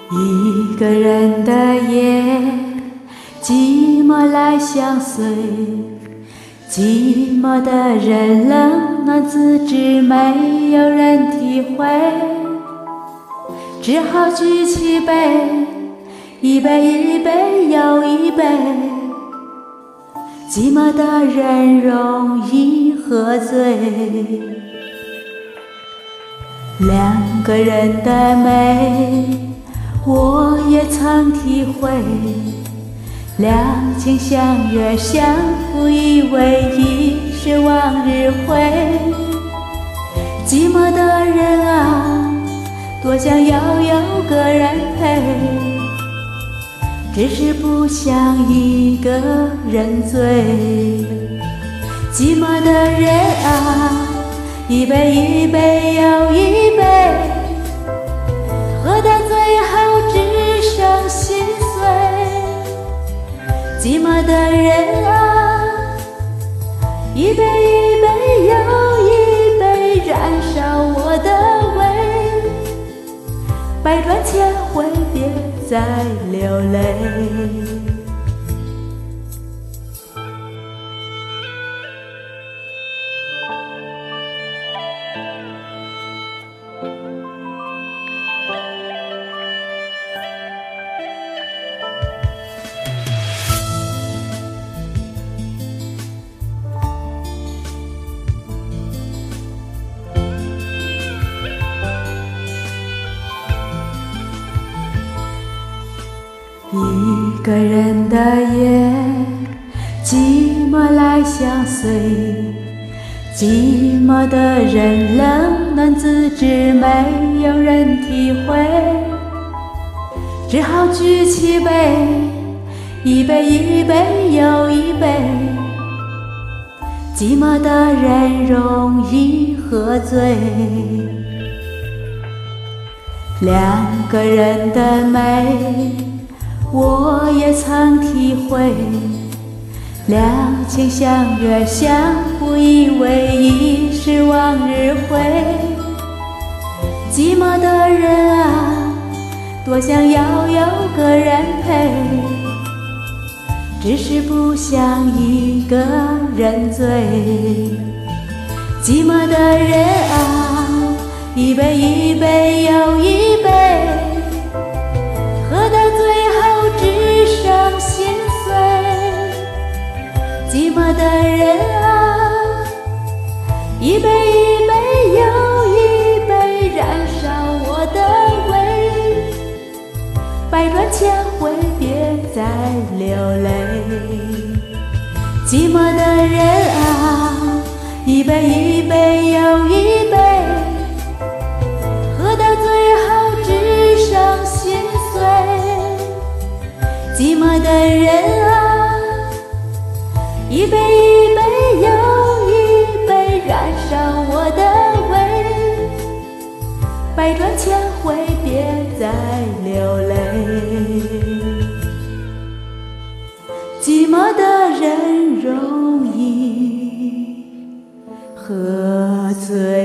一个人的夜，寂寞来相随，寂寞的人冷暖自知，没有人体会，只好举起杯，一杯一杯又一杯，寂寞的人容易喝醉。两个人的美，我也曾体会，两情相悦，相互依偎，已是往日回。寂寞的人啊，多想要有个人陪，只是不想一个人醉。寂寞的人啊，一杯一杯又一杯，喝到最后只剩心碎。寂寞的人啊，一杯一杯又一杯，燃烧我的胃，百转千回别再流泪。一个人的夜，寂寞来相随，寂寞的人冷暖自知，没有人体会，只好举起杯，一杯一杯又一杯，寂寞的人容易喝醉。两个人的美，我也曾体会，两情相悦，相互依偎，已是往日回。寂寞的人啊，多想要有个人陪，只是不想一个人醉。寂寞的人啊，一杯一杯又一杯，喝到最后只剩心碎。寂寞的人啊，一杯一杯又一杯，燃烧我的胃，百转千回别再流泪。寂寞的人啊，一杯一杯又一杯，喝到最后只剩心碎。寂寞的人啊，一杯一杯又一杯，燃烧我的胃，百转千回别再流泪。寂寞的人容易喝醉。